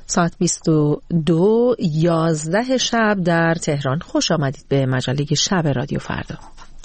ساعت 22:11 شب در تهران. خوش آمدید به مجله شب رادیو فردا.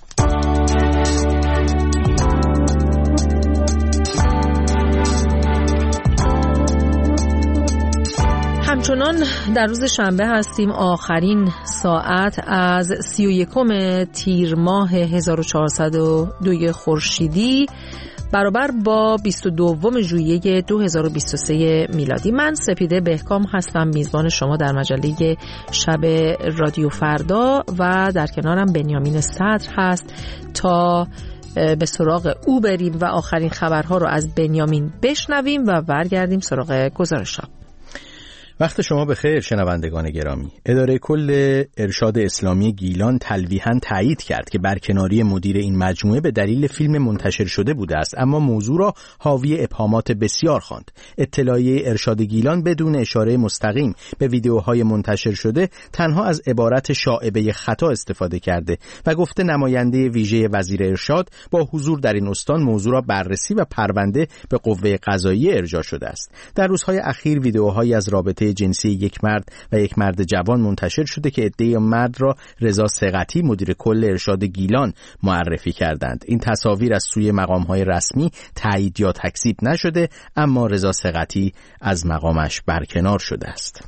همچنان در روز شنبه هستیم، آخرین ساعت از 31 تیر ماه 1402 خورشیدی برابر با 22 ژوئیه 2023 میلادی. من سپیده بهکام هستم، میزبان شما در مجله شب رادیو فردا و در کنارم بنیامین صدر هست تا به سراغ او بریم و آخرین خبرها رو از بنیامین بشنویم و برگردیم سراغ گزارش‌ها. وقت شما بخیر شنوندگان گرامی. اداره کل ارشاد اسلامی گیلان تلویحاً تایید کرد که برکناری مدیر این مجموعه به دلیل فیلم منتشر شده بوده است، اما موضوع را حاوی ابهامات بسیار خواند. اطلاعیه ارشاد گیلان بدون اشاره مستقیم به ویدیوهای منتشر شده تنها از عبارت شائبه خطا استفاده کرده و گفته نماینده ویژه وزیر ارشاد با حضور در این استان موضوع را بررسی و پرونده به قوه قضاییه ارجاع شده است. در روزهای اخیر ویدیوهایی از رابطه جنسی یک مرد و یک مرد جوان منتشر شده که عده مرد را رضا ثقتی مدیر کل ارشاد گیلان معرفی کردند. این تصاویر از سوی مقام‌های رسمی تایید یا تکذیب نشده، اما رضا ثقتی از مقامش برکنار شده است.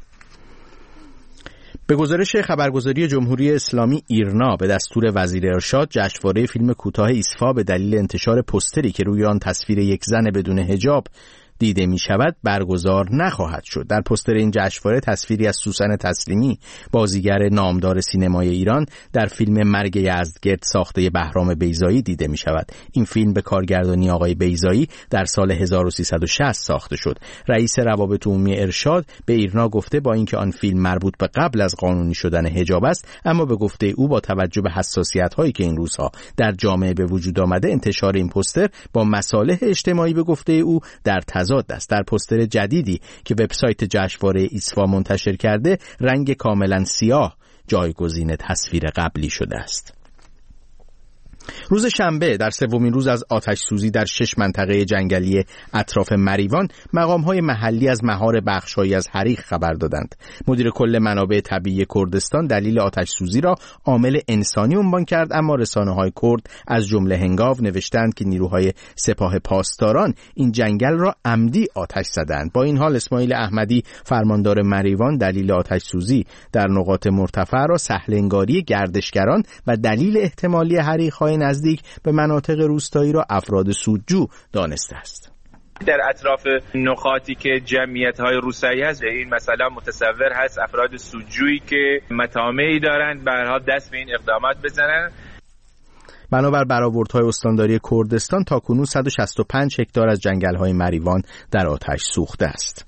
به گزارش خبرگزاری جمهوری اسلامی ایرنا به دستور وزیر ارشاد، جشنواره فیلم کوتاه ایسفا به دلیل انتشار پوستری که روی آن تصویر یک زن بدون حجاب دیده می شود برگزار نخواهد شد. در پوستر این جشنواره تصویری از سوسن تسلیمی، بازیگر نامدار سینمای ایران، در فیلم مرگ یزدگرد ساخته بهرام بیضایی دیده می شود. این فیلم به کارگردانی آقای بیضایی در سال 1360 ساخته شد. رئیس روابط عمومی ارشاد به ایرنا گفته با اینکه آن فیلم مربوط به قبل از قانونی شدن حجاب است، اما به گفته او با توجه به حساسیت هایی که این روزها در جامعه به وجود آمده، انتشار این پوستر با مصالح اجتماعی به گفته او در تضاد است. در پوستر جدیدی که وبسایت جشنواره ایسفا منتشر کرده، رنگ کاملا سیاه جایگزین تصویر قبلی شده است. روز شنبه در سومین روز از آتش سوزی در 6 منطقه جنگلی اطراف مریوان، مقام‌های محلی از مهار بخش‌هایی از حریق خبر دادند. مدیر کل منابع طبیعی کردستان دلیل آتش سوزی را عامل انسانی عنوان کرد، اما رسانه‌های کرد از جمله هنگاو نوشتند که نیروهای سپاه پاسداران این جنگل را عمدی آتش زدند. با این حال اسماعیل احمدی فرماندار مریوان دلیل آتش سوزی در نقاط مرتفع را سهل‌انگاری گردشگران و دلیل احتمالی حریق‌های نزدیک به مناطق روستایی را افراد سودجو دانسته است. در اطراف نقاطی که جمعیت‌های روستایی هست، این مثلا متصور هست افراد سودجویی که مطامعی دارند به هر حال دست به این اقدامات بزنن. بنابر برآوردهای استانداری کردستان تاکنون 165 هکتار از جنگل‌های مریوان در آتش سوخته است.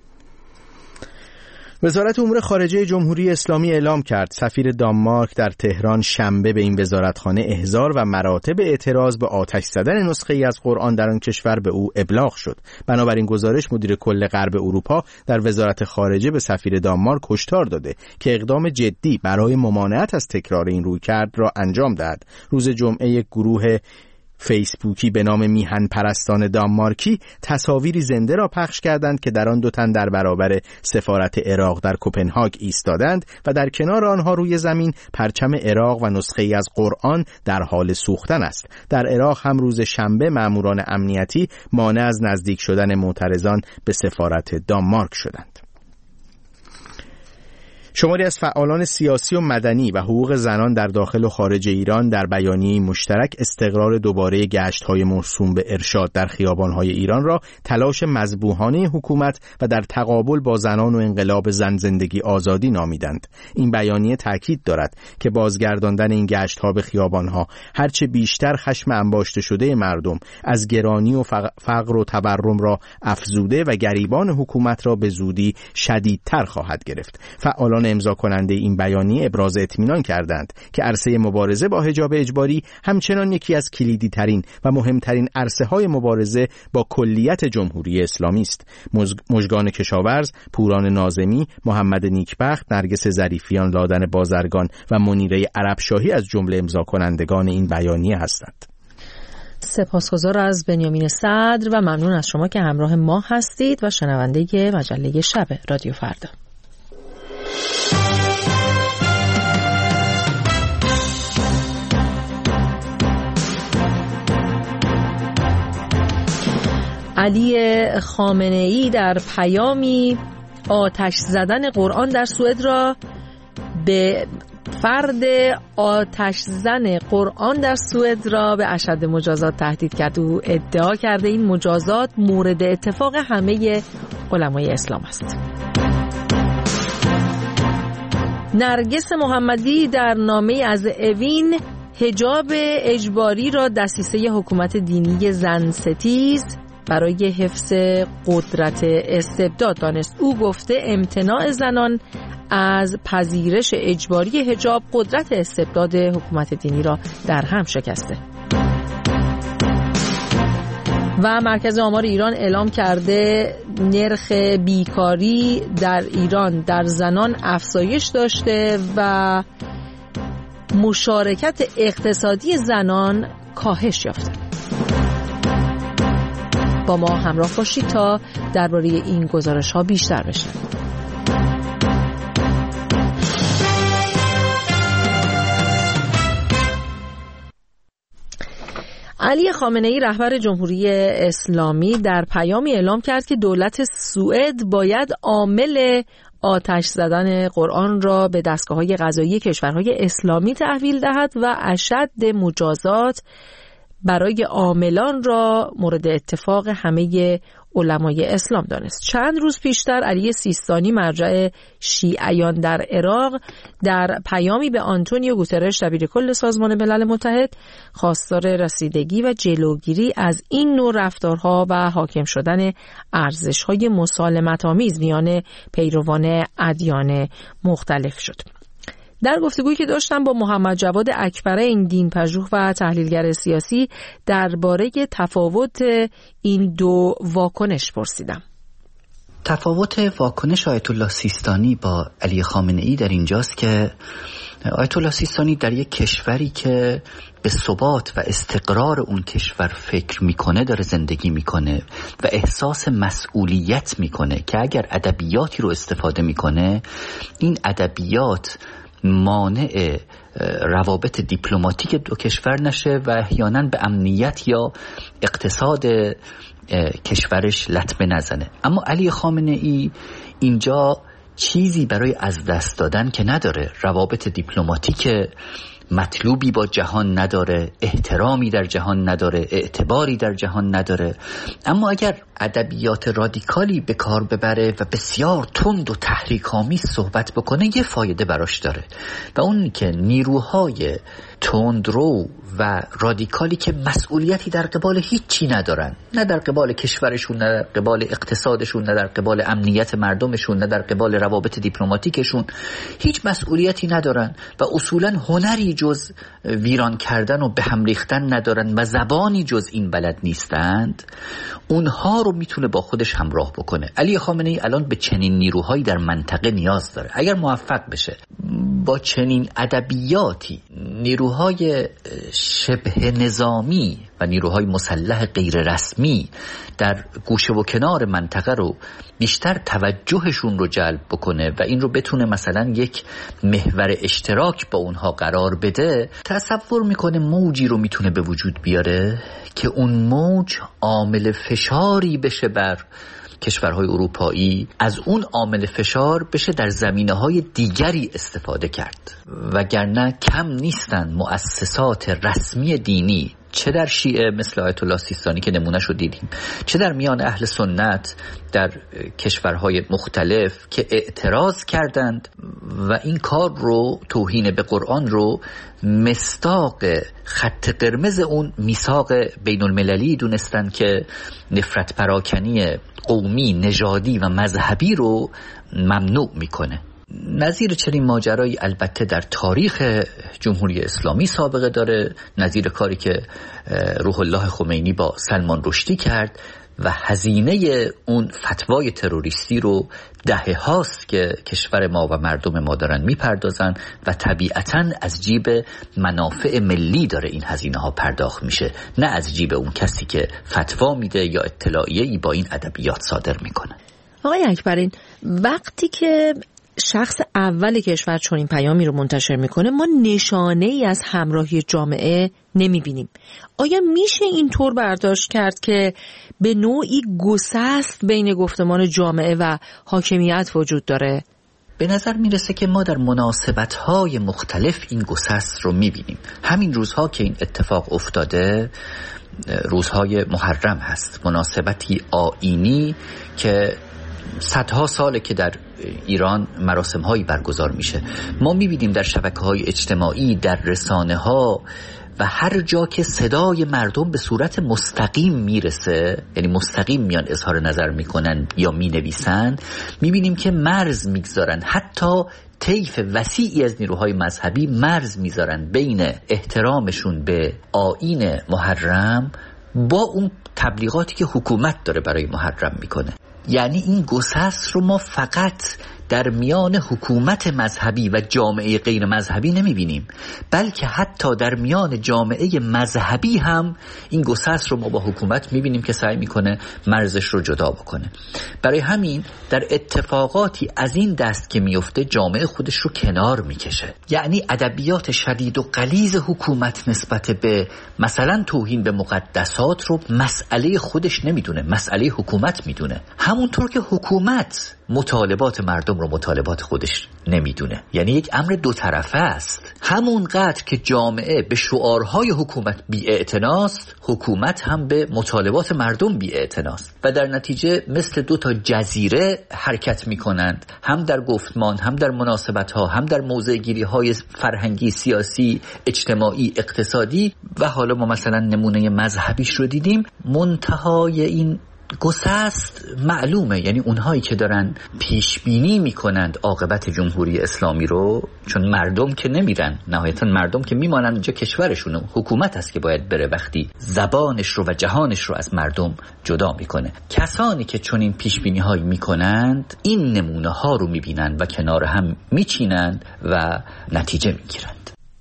وزارت امور خارجه جمهوری اسلامی اعلام کرد سفیر دانمارک در تهران شنبه به این وزارتخانه احضار و مراتب اعتراض به آتش زدن نسخه‌ای از قرآن در آن کشور به او ابلاغ شد. بنابراین گزارش مدیر کل غرب اروپا در وزارت خارجه به سفیر دانمارک هشدار داده که اقدام جدی برای ممانعت از تکرار این رویکرد را انجام دهد. روز جمعه یک گروه فیسبوکی به نام میهن پرستان دانمارکی تصاویری زنده را پخش کردند که در آن 2 تن در برابر سفارت عراق در کوپنهاگ ایستادند و در کنار آنها روی زمین پرچم عراق و نسخه‌ای از قرآن در حال سوختن است. در عراق هم روز شنبه ماموران امنیتی مانع از نزدیک شدن معترضان به سفارت دانمارک شدند. شماری از فعالان سیاسی و مدنی و حقوق زنان در داخل و خارج ایران در بیانیه مشترک استقرار دوباره گشت‌های موسوم به ارشاد در خیابان‌های ایران را تلاش مذبوحانه حکومت و در تقابل با زنان و انقلاب زن زندگی آزادی نامیدند. این بیانیه تاکید دارد که بازگرداندن این گشت‌ها به خیابان‌ها هرچه بیشتر خشم انباشته شده مردم از گرانی و فقر و تورم را افزوده و گریبان حکومت را به زودی شدیدتر خواهد گرفت. فعالان امضا کننده این بیانیه ابراز اطمینان کردند که عرصه مبارزه با حجاب اجباری همچنان یکی از کلیدی ترین و مهمترین عرصه های مبارزه با کلیت جمهوری اسلامی است. مژگان کشاورز، پوران ناظمی، محمد نیکبخت، نرگس ظریفیان، لادن بازرگان و منیره عربشاهی از جمله امضا کنندگان این بیانیه هستند. سپاسگزار از بنیامین صدر و ممنون از شما که همراه ما هستید و شنونده مجله شب رادیو فردا. علی خامنه‌ای در پیامی آتش زدن قرآن در سوئد را به فرد آتش زن قرآن در سوئد را به اشد مجازات تهدید کرد. او ادعا کرده این مجازات مورد اتفاق همه علمای اسلام است. نرگس محمدی در نامه از اوین حجاب اجباری را دسیسه حکومت دینی زنستیز برای حفظ قدرت استبداد دانست. او گفته امتناع زنان از پذیرش اجباری حجاب قدرت استبداد حکومت دینی را در هم شکسته. و مرکز آمار ایران اعلام کرده نرخ بیکاری در ایران در زنان افزایش داشته و مشارکت اقتصادی زنان کاهش یافته. با ما همراه باشید تا درباره این گزارش‌ها بیشتر بشنوید. علی خامنه‌ای رهبر جمهوری اسلامی در پیامی اعلام کرد که دولت سوئد باید عامل آتش زدن قرآن را به دستگاه‌های قضایی کشورهای اسلامی تحویل دهد و اشد مجازات برای عاملان را مورد اتفاق همه علمای اسلام دانست. چند روز پیشتر علی سیستانی مرجع شیعیان در عراق در پیامی به آنتونیو گوترش دبیر کل سازمان ملل متحد خواستار رسیدگی و جلوگیری از این نوع رفتارها و حاکم شدن ارزش‌های مسالمت‌آمیز میان پیروان ادیان مختلف شد. در گفتگویی که داشتم با محمد جواد اکبرین دین‌پژوه و تحلیلگر سیاسی درباره تفاوت این دو واکنش پرسیدم. تفاوت واکنش آیت الله سیستانی با علی خامنه‌ای در اینجاست که آیت الله سیستانی در یک کشوری که به ثبات و استقرار اون کشور فکر میکنه داره زندگی میکنه و احساس مسئولیت میکنه که اگر ادبیاتی رو استفاده میکنه این ادبیات مانع روابط دیپلماتیک دو کشور نشه و احیانا به امنیت یا اقتصاد کشورش لطمه نزنه. اما علی خامنه‌ای اینجا چیزی برای از دست دادن که نداره، روابط دیپلماتیک مطلوبی با جهان نداره، احترامی در جهان نداره، اعتباری در جهان نداره. اما اگر ادبیات رادیکالی به کار ببره و بسیار تند و تحریک‌آمیز صحبت بکنه یه فایده براش داره و اون که نیروهای تندرو و رادیکالی که مسئولیتی در قبال هیچی ندارن، نه در قبال کشورشون، نه در قبال اقتصادشون، نه در قبال امنیت مردمشون، نه در قبال روابط دیپلماتیکشون، هیچ مسئولیتی ندارن و اصولا هنری جز ویران کردن و به هم ریختن ندارن و زبانی جز این بلد نیستند، اونها رو میتونه با خودش همراه بکنه. علی خامنه‌ای الان به چنین نیروهایی در منطقه نیاز داره. اگر موفق بشه با چنین ادبیاتی نیروهای شبه نظامی و نیروهای مسلح غیر رسمی در گوشه و کنار منطقه رو بیشتر توجهشون رو جلب بکنه و این رو بتونه مثلا یک محور اشتراک با اونها قرار بده، تصور میکنه موجی رو میتونه به وجود بیاره که اون موج عامل فشاری بشه بر کشورهای اروپایی، از اون عامل فشار بشه در زمینه‌های دیگری استفاده کرد. وگرنه کم نیستن مؤسسات رسمی دینی، چه در شیعه مثل آیت الله سیستانی که نمونه‌ش رو دیدیم، چه در میان اهل سنت در کشورهای مختلف که اعتراض کردند و این کار رو، توهین به قرآن رو، مصداق خط قرمز اون میثاق بین المللی دونستن که نفرت پراکنی قومی، نژادی و مذهبی رو ممنوع میکنه. نظیر چنین ماجرایی البته در تاریخ جمهوری اسلامی سابقه داره، نظیر کاری که روح الله خمینی با سلمان رشدی کرد و هزینه اون فتوای تروریستی رو دهه هاست که کشور ما و مردم ما دارن میپردازن و طبیعتاً از جیب منافع ملی داره این هزینه ها پرداخت میشه، نه از جیب اون کسی که فتوا میده یا اطلاعیه‌ای با این ادبیات صادر میکنه. آقای اکبرین، وقتی که شخص اول کشور چنین پیامی رو منتشر میکنه ما نشانه ای از همراهی جامعه نمیبینیم. آیا میشه اینطور برداشت کرد که به نوعی گسست بین گفتمان جامعه و حاکمیت وجود داره؟ به نظر میرسه که ما در مناسبت‌های مختلف این گسست رو میبینیم. همین روزها که این اتفاق افتاده روزهای محرم هست، مناسبتی آیینی که صدها ساله که در ایران مراسم هایی برگزار میشه. ما میبینیم در شبکه‌های اجتماعی، در رسانه‌ها و هر جا که صدای مردم به صورت مستقیم میرسه، یعنی مستقیم میان اظهار نظر میکنن یا مینویسن، میبینیم که مرز میگذارن، حتی طیف وسیعی از نیروهای مذهبی مرز میذارن بین احترامشون به آیین محرم با اون تبلیغاتی که حکومت داره برای محرم میکنه. یعنی این گسست رو ما فقط در میان حکومت مذهبی و جامعه غیر مذهبی نمیبینیم، بلکه حتی در میان جامعه مذهبی هم این گسست رو ما با حکومت میبینیم که سعی میکنه مرزش رو جدا بکنه. برای همین در اتفاقاتی از این دست که میفته جامعه خودش رو کنار میکشه. یعنی ادبیات شدید و غلیظ حکومت نسبت به مثلا توهین به مقدسات رو مسئله خودش نمیدونه، مسئله حکومت میدونه، همونطور که حکومت مطالبات مردم رو مطالبات خودش نمیدونه. یعنی یک امر دو طرفه است. همونقدر که جامعه به شعارهای حکومت بی‌اعتناست، حکومت هم به مطالبات مردم بی‌اعتناست و در نتیجه مثل دو تا جزیره حرکت میکنند، هم در گفتمان، هم در مناسبت‌ها، هم در موضع‌گیری‌های فرهنگی، سیاسی، اجتماعی، اقتصادی و حالا ما مثلا نمونه مذهبیش رو دیدیم. منتهای این گسست معلومه، یعنی اونهایی که دارن پیش بینی میکنند عاقبت جمهوری اسلامی رو، چون مردم که نمیرن، نهایتا مردم که میمانن اونجا کشورشونه، حکومت هست که باید بره وقتی زبانش رو و جهانش رو از مردم جدا میکنه. کسانی که چون این پیش بینی هایی میکنند این نمونه ها رو میبینند و کنار هم میچینند و نتیجه میگیرند.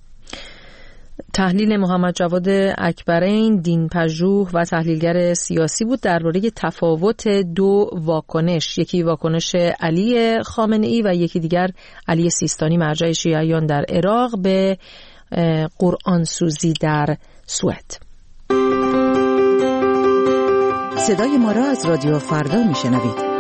تحلیل محمد جواد اکبرین، دینپژوه و تحلیلگر سیاسی بود درباره تفاوت دو واکنش، یکی واکنش علی خامنه‌ای و یکی دیگر علی سیستانی مرجع شیعیان در عراق به قرآن سوزی در سوئد. صدای ما را از رادیو فردا میشنوید.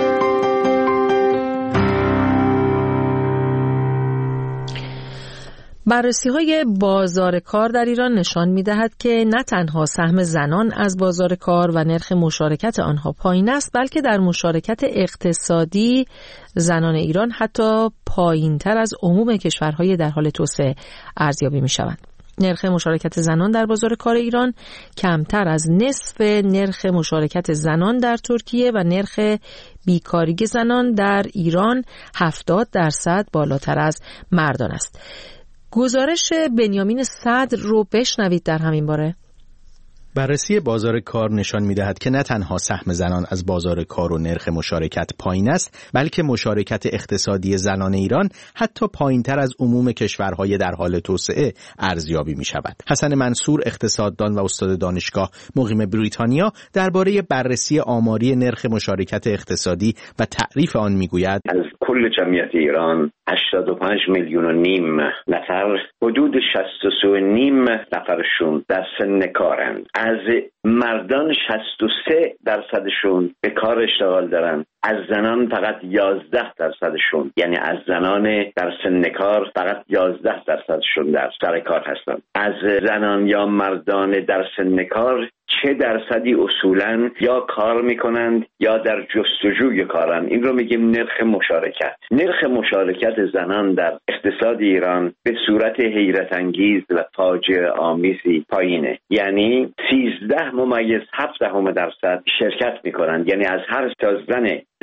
بررسی‌های بازار کار در ایران نشان می‌دهد که نه تنها سهم زنان از بازار کار و نرخ مشارکت آنها پایین است، بلکه در مشارکت اقتصادی زنان ایران حتی پایین‌تر از عموم کشورهای در حال توسعه ارزیابی می‌شوند. نرخ مشارکت زنان در بازار کار ایران کمتر از نصف نرخ مشارکت زنان در ترکیه و نرخ بیکاری زنان در ایران 70% بالاتر از مردان است. گزارش بنیامین صدر رو بشنوید در همین باره. بررسی بازار کار نشان می‌دهد که نه تنها سهم زنان از بازار کار و نرخ مشارکت پایین است، بلکه مشارکت اقتصادی زنان ایران حتی پایین‌تر از عموم کشورهای در حال توسعه ارزیابی می‌شود. حسن منصور، اقتصاددان و استاد دانشگاه مقیم بریتانیا، درباره بررسی آماری نرخ مشارکت اقتصادی و تعریف آن می‌گوید: از کل جمعیت ایران 85 میلیون و نیم نفر، حدود 63.5 نفرشون در سن کارند. از مردان 63% به کار اشتغال دارن. از زنان فقط 11%، یعنی از زنان در سن کار فقط 11%شون در سر کار هستند. از زنان یا مردان در سن کار چه درصدی اصولاً یا کار میکنند یا در جستجوی کارن. این رو میگیم نرخ مشارکت. نرخ مشارکت زنان در اقتصاد ایران به صورت حیرت انگیز و فاجعه آمیزی پایینه، یعنی 13.7% شرکت میکنند. یعنی از هر تا زن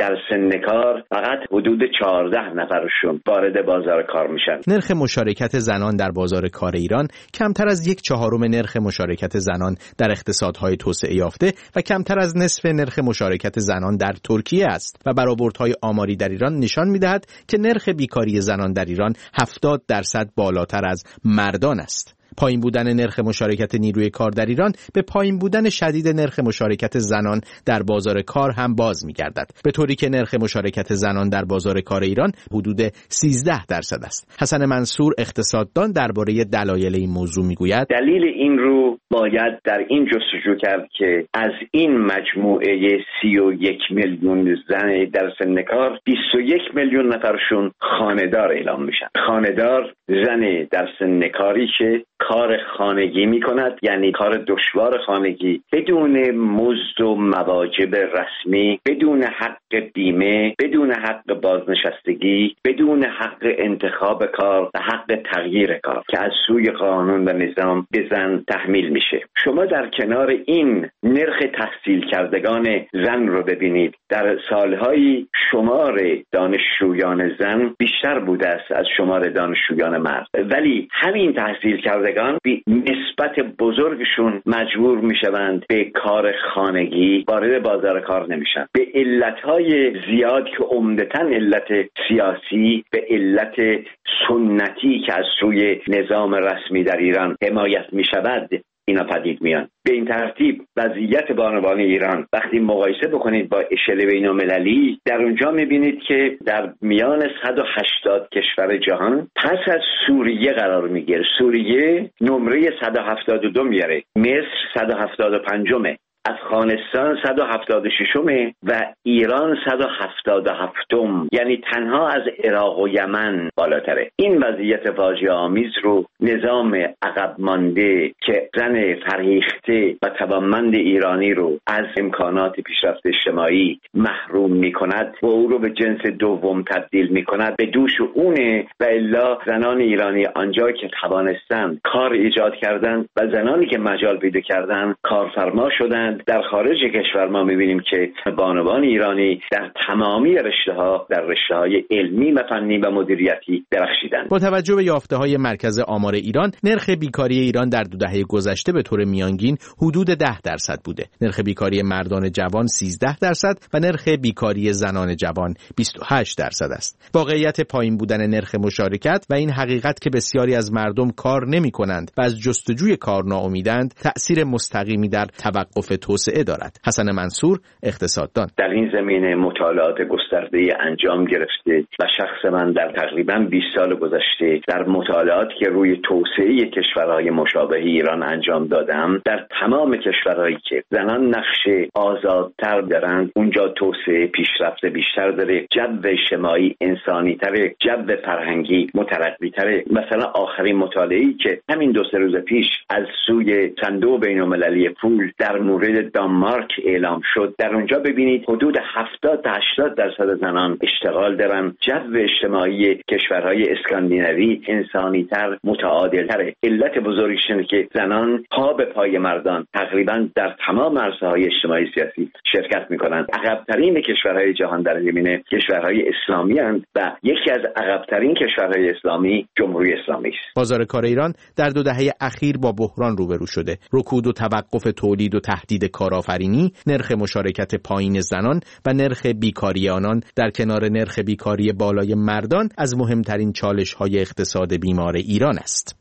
در سن کار فقط حدود 14 نفرشون وارد بازار کار میشن. نرخ مشارکت زنان در بازار کار ایران کمتر از 1/4 نرخ مشارکت زنان در اقتصادهای توسعه یافته و کمتر از نصف نرخ مشارکت زنان در ترکیه است و برآوردهای آماری در ایران نشان می‌دهد که نرخ بیکاری زنان در ایران 70% بالاتر از مردان است. پایین بودن نرخ مشارکت نیروی کار در ایران به پایین بودن شدید نرخ مشارکت زنان در بازار کار هم باز می‌گردد، به طوری که نرخ مشارکت زنان در بازار کار ایران حدود 13% است. حسن منصور اقتصاددان درباره دلایل این موضوع می‌گوید: دلیل این رو باید در این جستجو کرد که از این مجموعه 31 میلیون زن در سن کار 21 میلیون نفرشون خانه‌دار اعلام میشن. خانه‌دار زن در سن کاری که کار خانگی می کند، یعنی کار دشوار خانگی، بدون مزد و مواجب رسمی، بدون حق بیمه، بدون حق بازنشستگی، بدون حق انتخاب کار و حق تغییر کار که از سوی قانون و نظام به زن تحمیل میشه. شما در کنار این نرخ تحصیل کردگان زن رو ببینید. در سالهای شمار دانشجویان زن بیشتر بوده است از شمار دانشجویان مرد، ولی همین تحصیل کردگان نسبت بزرگشون مجبور میشوند به کار خانگی، وارد بازار کار نمیشن، به علتهای زیاد که عمدتاً علت سیاسی، به علت سنتی که از سوی نظام رسمی در ایران حمایت میشود اینا پدید میان. به این ترتیب وضعیت بانوان ایران وقتی مقایسه بکنید با اشل بین‌المللی، در اونجا میبینید که در میان 180 کشور جهان پس از سوریه قرار میگیره. سوریه نمره 172 میاره، مصر 175، افغانستان 176 و ایران 177، یعنی تنها از عراق و یمن بالاتره. این وضعیت فاجعه آمیز رو نظام عقب مانده که زن فرهیخته و توانمند ایرانی رو از امکانات پیشرفت اجتماعی محروم می‌کند و او رو به جنس دوم تبدیل می‌کند به دوش اونه. و الا زنان ایرانی آنجا که توانستند کار ایجاد کردند و زنانی که مجال پیدا کردند کارفرما شدند. در خارج کشور ما می‌بینیم که بانوان ایرانی در تمامی رشته‌ها، در رشته‌های علمی و فنی و مدیریتی درخشیدند. با توجه به یافته‌های مرکز آمار ایران، نرخ بیکاری ایران در 2 دهه گذشته به طور میانگین حدود 10% بوده. نرخ بیکاری مردان جوان 13% و نرخ بیکاری زنان جوان 28% است. واقعیت پایین بودن نرخ مشارکت و این حقیقت که بسیاری از مردم کار نمی‌کنند و از جستجوی کار ناامیدند، تأثیر مستقیمی در توقف توسعه دارد. حسن منصور اقتصاددان: در این زمینه مطالعات گسترده انجام گرفته و شخص من در تقریباً 20 سال گذشته در مطالعاتی که روی توسعه کشورهای مشابه ایران انجام دادم، در تمام کشورهایی که زنان نقش آزادتر دارند اونجا توسعه پیشرفت بیشتر داره، جو اجتماعی انسانی تره، جو فرهنگی مترقی تره. مثلا آخرین مطالعه‌ای که همین 2-3 روز پیش از سوی صندوق بین‌المللی پول در مورد دانمارک اعلام شد، در اونجا ببینید حدود 70 تا 80% زنان اشتغال دارن. جو اجتماعی کشورهای اسکاندیناوی انسانی‌تر، متعادل‌تره. علت بزرگش اینه که زنان پا به پای مردان تقریباً در تمام عرصه‌های اجتماعی سیاسی شرکت می‌کنند. عقب‌ترین کشورهای جهان در زمینه کشورهای اسلامی اند و یکی از عقب‌ترین کشورهای اسلامی جمهوری اسلامی است. بازار کار ایران در 2 دهه اخیر با بحران روبرو شده. رکود و توقف تولید و تهدید کارآفرینی، نرخ مشارکت پایین زنان و نرخ بیکاری آنان در کنار نرخ بیکاری بالای مردان از مهمترین چالش‌های اقتصاد بیمار ایران است.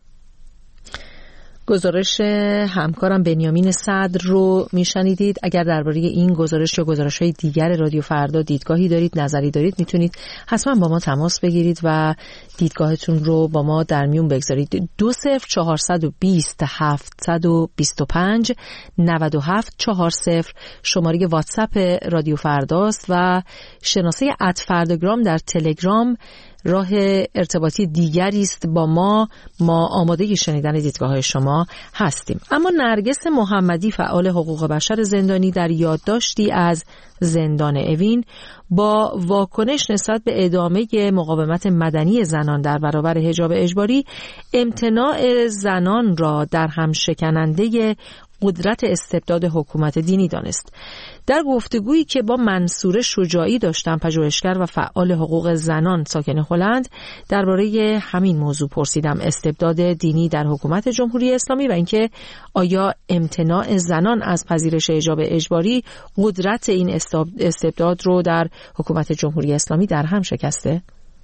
گزارش همکارم بنیامین صدر رو میشنیدید. اگر درباره این گزارش یا گزارش‌های دیگر رادیو فردا دیدگاهی دارید، نظری دارید، میتونید حتما با ما تماس بگیرید و دیدگاهتون رو با ما در میون بگذارید. 20420 725 9740 شماره واتساپ رادیو فرداست و شناسه @فرداگرام در تلگرام راه ارتباطی دیگری است با ما. ما آماده شنیدن دیدگاه‌های شما هستیم. اما نرگس محمدی، فعال حقوق بشر زندانی، در یادداشتی از زندان اوین با واکنش نسبت به ادامه مقاومت مدنی زنان در برابر حجاب اجباری، امتناع زنان را در هم شکننده قدرت استبداد حکومت دینی دانست. در گفتگویی که با منصوره شجاعی داشتم، پژوهشگر و فعال حقوق زنان ساکن هلند، درباره همین موضوع پرسیدم: استبداد دینی در حکومت جمهوری اسلامی و اینکه آیا امتناع زنان از پذیرش حجاب اجباری قدرت این استبداد رو در حکومت جمهوری اسلامی در هم شکسته؟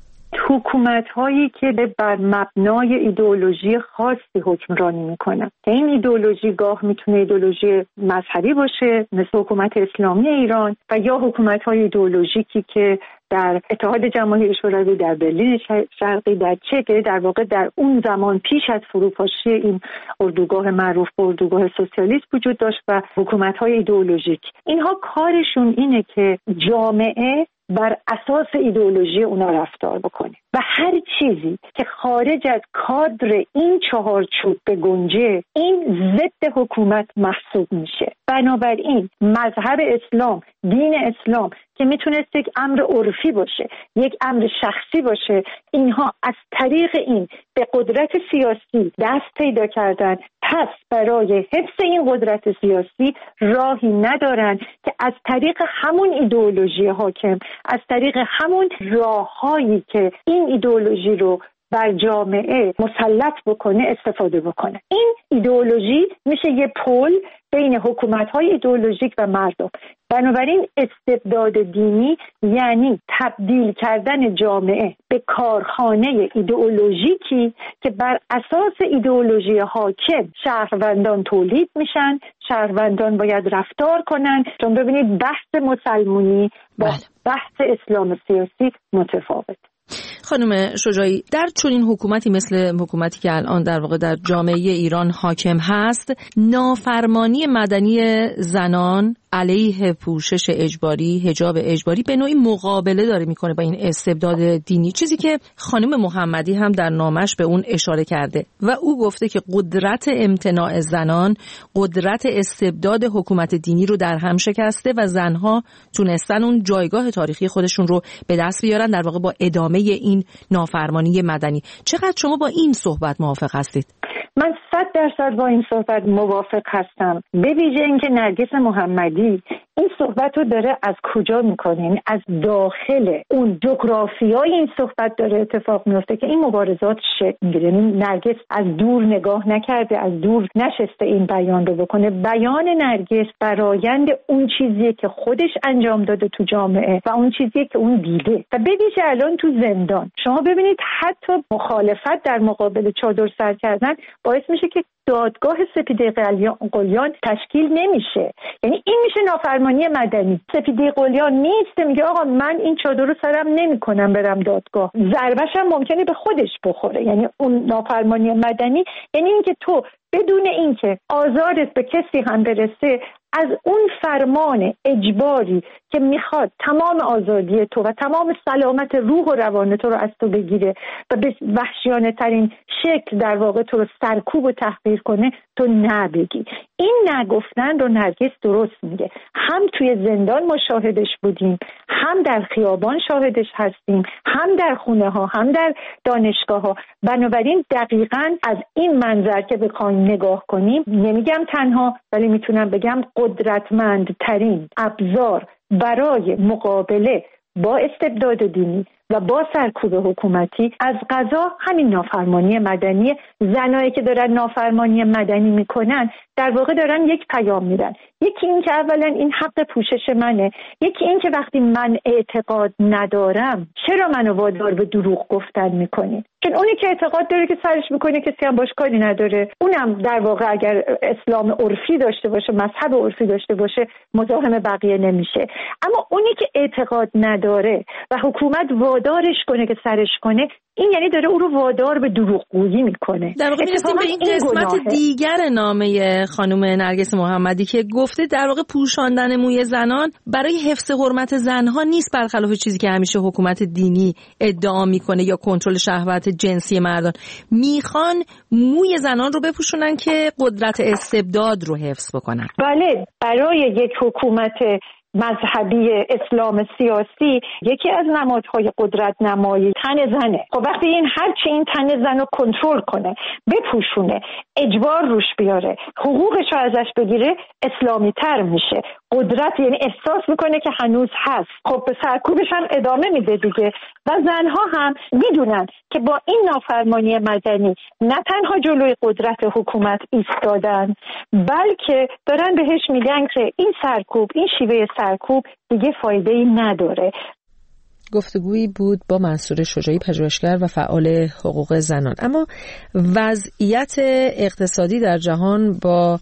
حکومت‌هایی که بر مبنای ایدئولوژی خاصی حکمرانی میکنن، این ایدئولوژی گاه میتونه ایدئولوژی مذهبی باشه مثل حکومت اسلامی ایران، و یا حکومت‌های ایدئولوژیکی که در اتحاد جماهیر شوروی، در برلین شرقی، در چک، در واقع در اون زمان پیش از فروپاشی این اردوگاه معروف به اردوگاه سوسیالیست وجود داشت و حکومت‌های ایدئولوژیک. اینها کارشون اینه که جامعه بر اساس ایدئولوژی اونا رفتار بکنه و هر چیزی که خارج از کادر این چهارچوب بگنجه این ضد حکومت محسوب میشه. بنابراین مذهب اسلام، دین اسلام که میتونست یک امر عرفی باشه، یک امر شخصی باشه، اینها از طریق این به قدرت سیاسی دست پیدا کردن. پس برای حفظ این قدرت سیاسی راهی ندارن که از طریق همون ایدئولوژی حاکم، از طریق همون راههایی که این ایدئولوژی رو بر جامعه مسلط بکنه استفاده بکنه. این ایدئولوژی میشه یه پل بین حکومت‌های ایدئولوژیک و مردم. بنابراین استبداد دینی یعنی تبدیل کردن جامعه به کارخانه ایدئولوژیکی که بر اساس ایدئولوژی حاکم شهروندان تولید میشن، شهروندان باید رفتار کنن. چون ببینید بحث مسلمونی با بحث اسلام سیاسی متفاوت. خانم شجاعی، در چنین حکومتی مثل حکومتی که الان در واقع در جامعه ایران حاکم هست، نافرمانی مدنی زنان علیه پوشش اجباری، حجاب اجباری، به نوعی مقابله داره میکنه با این استبداد دینی، چیزی که خانم محمدی هم در نامش به اون اشاره کرده و او گفته که قدرت امتناع زنان قدرت استبداد حکومت دینی رو در هم شکسته و زنها تونستن اون جایگاه تاریخی خودشون رو به دست بیارن در واقع با ادامه این نافرمانی مدنی. چقدر شما با این صحبت موافق هستید؟ من 100% با این صحبت موافق هستم، به ویژه اینکه نرگس محمدی این صحبت رو داره از کجا میکنه؟ از داخل اون جغرافیای این صحبت داره اتفاق میفته که این مبارزات شکل میگیره. نرگس از دور نگاه نکرده، از دور نشسته این بیان رو بکنه. بیان نرگس برآیند اون چیزیه که خودش انجام داده تو جامعه و اون چیزیه که اون دیده. و به ویژه الان تو زندان شما ببینید حتی مخالفت در مقابل چادر سر کردن باعث میشه که دادگاه سپیده قلیان تشکیل نمیشه. یعنی این میشه نافرمانی مدنی. سپیده قلیان نیست، میگه آقا من این چادر رو سرم نمیکنم برم دادگاه، ضربش هم ممکنه به خودش بخوره. یعنی اون نافرمانی مدنی یعنی اینکه تو بدون اینکه آزارت به کسی هم برسه از اون فرمان اجباری که میخواد تمام آزادی تو و تمام سلامت روح و روان تو رو از تو بگیره و به وحشیانه ترین شکل در واقع تو رو سرکوب و تحقیر کنه تو نبگی. این نگفتن رو نرگس درست میگه. هم توی زندان ما شاهدش بودیم، هم در خیابان شاهدش هستیم، هم در خونه ها، هم در دانشگاه ها. بنابراین دقیقاً از این منظر که بخوایم نگاه کنیم، نمیگم تنها ولی میتونم بگم قدرتمندترین ابزار برای مقابله با استبداد دینی و با سرکوب حکومتی از قضا همین نافرمانی مدنی. زنایی که دارن نافرمانی مدنی میکنن در واقع دارن یک پیام میدن. یکی این که اولا این حق پوشش منه، یکی این که وقتی من اعتقاد ندارم چرا منو وادار به دروغ گفتن میکنی؟ چون اونی که اعتقاد داره که سرش میکنه کسی هم باش کاری نداره، اونم در واقع اگر اسلام عرفی داشته باشه، مذهب عرفی داشته باشه، مزاحم بقیه نمیشه. اما اونی که اعتقاد نداره و حکومت وادارش کنه که سرش کنه، این یعنی داره او رو وادار به دروغگویی میکنه. در واقع میرسیم به این قسمت دیگر نامه خانم نرگس محمدی که گفته در واقع پوشاندن موی زنان برای حفظ حرمت زنها نیست، برخلاف چیزی که همیشه حکومت دینی ادعا میکنه یا کنترل شهوت جنسی مردان. میخوان موی زنان رو بپوشونن که قدرت استبداد رو حفظ بکنن. بله، برای یک حکومت مذهبی اسلام سیاسی یکی از نمادهای قدرت نمایی تن زنه. خب وقتی هرچی این تن زن رو کنترل کنه، بپوشونه، اجبار روش بیاره، حقوقش رو ازش بگیره، اسلامی تر میشه. قدرت یعنی احساس میکنه که هنوز هست. خب به سرکوبش هم ادامه میده دیگه. و زنها هم میدونن که با این نافرمانی مدنی نه تنها جلوی قدرت حکومت ایستادن، بلکه دارن بهش میگن که این سرکوب، این شیوه سرکوب دیگه فایده‌ای نداره. گفتگویی بود با منصور شجاعی، پژوهشگر و فعال حقوق زنان. اما وضعیت اقتصادی در جهان با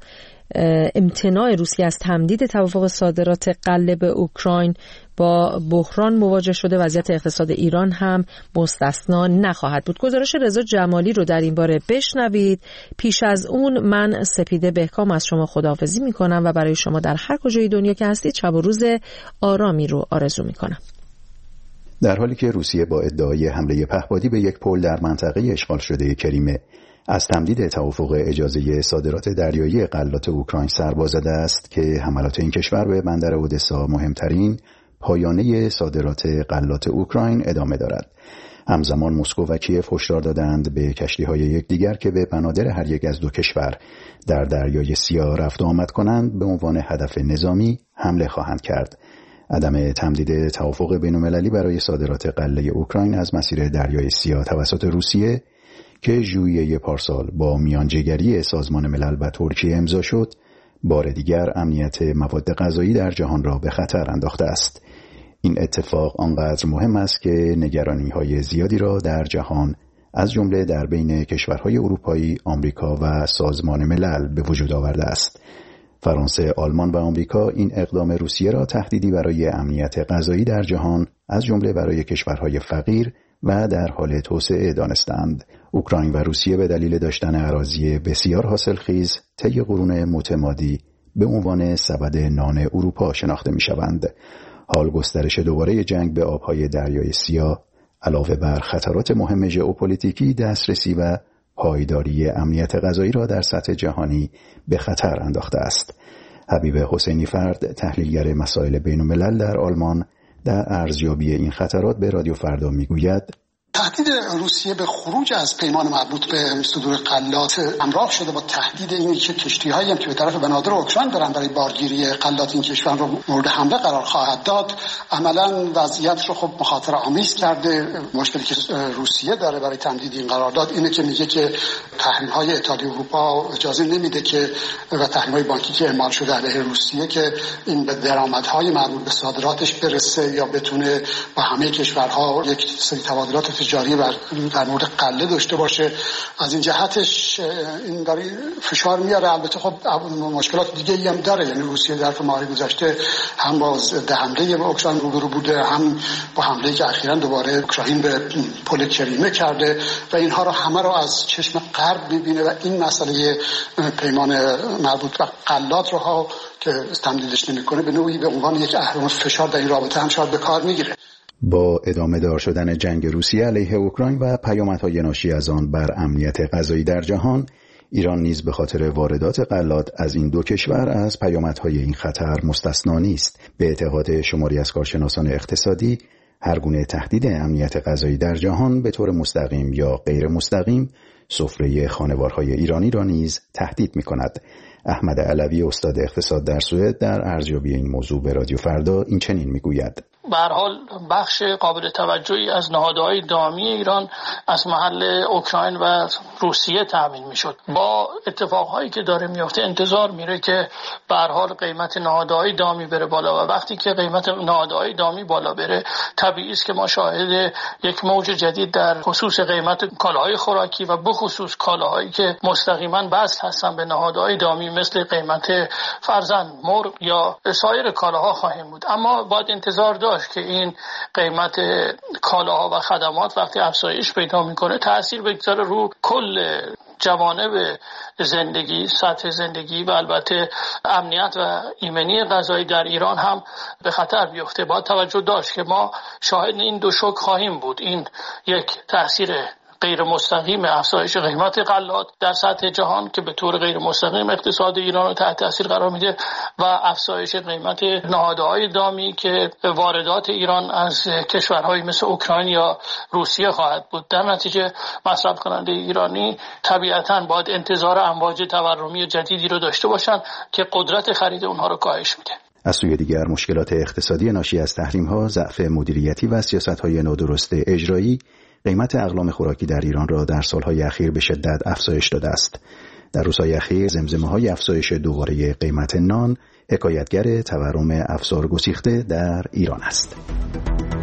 امتناع روسیه از تمدید توافق صادرات غله به اوکراین با بحران مواجه شده. وضعیت اقتصاد ایران هم مستثنا نخواهد بود. گزارش رضا جمالی رو در این باره بشنوید. پیش از اون من سپیده بهکام از شما خداحافظی میکنم و برای شما در هر کجای دنیا که هستید شب و روز آرامی رو آرزو میکنم. در حالی که روسیه با ادعای حمله پهپادی به یک پل در منطقه اشغال شده کریمه از تمدید توافق اجازه صادرات دریایی غلات اوکراین سرباز زده است که حملات این کشور به بندر اودسا، مهمترین پایانه صادرات غلات اوکراین، ادامه دارد. همزمان مسکو و کیف هشدار دادند به کشتی‌های یکدیگر که به بنادر هر یک از دو کشور در دریای سیاه رفت و آمد کنند به عنوان هدف نظامی حمله خواهند کرد. عدم تمدید توافق بین‌المللی برای صادرات غله اوکراین از مسیر دریای سیاه توسط روسیه که ژوئیه پارسال با میانجیگری سازمان ملل و ترکیه امضا شد، بار دیگر امنیت مواد غذایی در جهان را به خطر انداخته است. این اتفاق آنقدر مهم است که نگرانی‌های زیادی را در جهان از جمله در بین کشورهای اروپایی، آمریکا و سازمان ملل به وجود آورده است. فرانسه، آلمان و آمریکا این اقدام روسیه را تهدیدی برای امنیت غذایی در جهان از جمله برای کشورهای فقیر و در حال توسعه دانستند. اوکراین و روسیه به دلیل داشتن اراضی بسیار حاصلخیز طی قرون متمادی به عنوان سبد نان اروپا شناخته می‌شوند. حال گسترش دوباره جنگ به آبهای دریای سیاه علاوه بر خطرات مهم ژئوپلیتیکی، دسترسی و پایداری امنیت غذایی را در سطح جهانی به خطر انداخته است. حبیب حسینی فرد، تحلیلگر مسائل بین‌الملل در آلمان، در ارزیابی این خطرات به رادیو فردا میگوید: تهدید روسیه به خروج از پیمان مربوط به صدور غلات همراه شده با تهدید اینی که کشتی‌هایی هم که به طرف بنادر اوکراین دارن برای بارگیری غلات این کشور رو مورد حمله قرار خواهد داد، عملاً وضعیت رو خب مخاطره آمیز کرده. مشکلی که روسیه داره برای تمدید این قرارداد اینه که میگه که تحریم‌های اتحادیه اروپا اجازه نمیده که و تحریم‌های بانکی که اعمال شده علیه روسیه که این به درآمدهای مربوط به صادراتش برسه یا بتونه با همه کشورها یک سری تبادلات تجاری در مورد غله داشته باشه. از این جهتش این داره فشار میاره. البته خب مشکلات دیگه ای هم داره، یعنی روسیه در ماه گذشته هم با حمله به اوکراین روبرو بوده، هم با حمله که اخیراً دوباره اوکراین به پل کریمه کرده و اینها رو همه رو از چشم غرب میبینه و این مسئله پیمان مربوط به غلات رو ها که تمدیدش نمیکنه به نوعی به عنوان یک اهرم فشار در این رابطه هم شاید به کار میگیره. با ادامه دار شدن جنگ روسیه علیه اوکراین و پیامدهای ناشی از آن بر امنیت غذایی در جهان، ایران نیز به خاطر واردات غلات از این دو کشور از پیامدهای این خطر مستثنا نیست. به اعتقاد شماری از کارشناسان اقتصادی، هر گونه تهدید امنیت غذایی در جهان به طور مستقیم یا غیر مستقیم سفره خانوارهای ایرانی را نیز تهدید می‌کند. احمد علوی، استاد اقتصاد در سوئد، در ارزیابی این موضوع به رادیو فردا این چنین میگوید: به هر حال بخش قابل توجهی از نهادهای دامی ایران از محل اوکراین و روسیه تامین میشد. با اتفاقهایی که داره میفته انتظار میره که به هر حال قیمت نهادهای دامی بره بالا و وقتی که قیمت نهادهای دامی بالا بره طبیعی است که ما شاهد یک موج جدید در خصوص قیمت کالاهای خوراکی و بخصوص کالاهایی که مستقیما وصل هستن به نهادهای دامی مثل قیمت فرزند، مرغ یا سایر کالاها خواهیم بود. اما باید انتظار داشت که این قیمت کالاها و خدمات وقتی افزایش پیدا میکنه تأثیر بگذاره رو کل جوانب زندگی، سطح زندگی و البته امنیت و ایمنی غذایی در ایران هم به خطر بیفته. باید توجه داشت که ما شاهد این دو شوک خواهیم بود. این یک تأثیر غیر مستقیم افزایش قیمت غلات در سطح جهان که به طور غیر مستقیم اقتصاد ایران رو تحت تاثیر قرار میده و افزایش قیمت نهادهای دامی که واردات ایران از کشورهای مثل اوکراین یا روسیه خواهد بود. در نتیجه مصرف کننده ایرانی طبیعتاً باید انتظار امواج تورمی جدیدی رو داشته باشن که قدرت خرید اونها رو کاهش میده. از سوی دیگر مشکلات اقتصادی ناشی از تحریم‌ها، ضعف مدیریتی و سیاست‌های نادرست اجرایی قیمت اقلام خوراکی در ایران را در سالهای اخیر به شدت افزایش داده است. در روزهای اخیر زمزمه‌های افزایش دوباره قیمت نان حکایتگر تورم افزار گسیخته در ایران است.